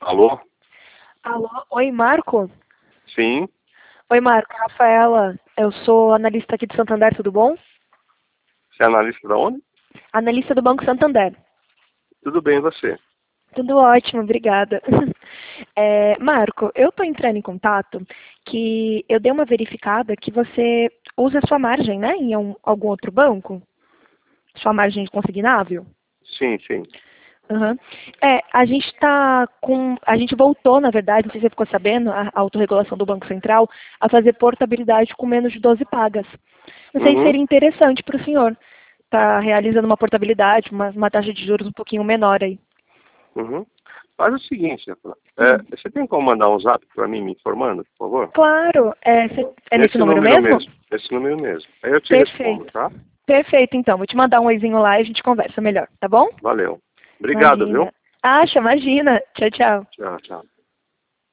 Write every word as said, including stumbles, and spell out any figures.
Alô? Alô, oi Marco? Sim. Oi Marco, Rafaela, eu sou analista aqui de Santander, tudo bom? Você é analista da onde? Analista do Banco Santander. Tudo bem, e você? Tudo ótimo, obrigada. É, Marco, eu estou entrando em contato que eu dei uma verificada que você usa sua margem, né, em um- algum outro banco? Sua margem consignável? Sim, sim. Uhum. É, a gente está com. A gente voltou, na verdade, não sei se você ficou sabendo, a a autorregulação do Banco Central, a fazer portabilidade com menos de doze pagas. Não sei se Uhum, seria interessante para o senhor estar realizando uma portabilidade, uma, uma taxa de juros um pouquinho menor aí. uhum. Faz o seguinte, Rafaela. Hum. É, você tem como mandar um zap para mim me informando, por favor? Claro, é, cê- é nesse Nesse número número mesmo? mesmo. Nesse número mesmo. Aí eu te respondo, Perfeito. tá? Perfeito, então. Vou te mandar um oizinho lá e a gente conversa melhor, tá bom? Valeu. Obrigado, viu? Imagina. Acha, imagina. Tchau, tchau. Tchau, tchau.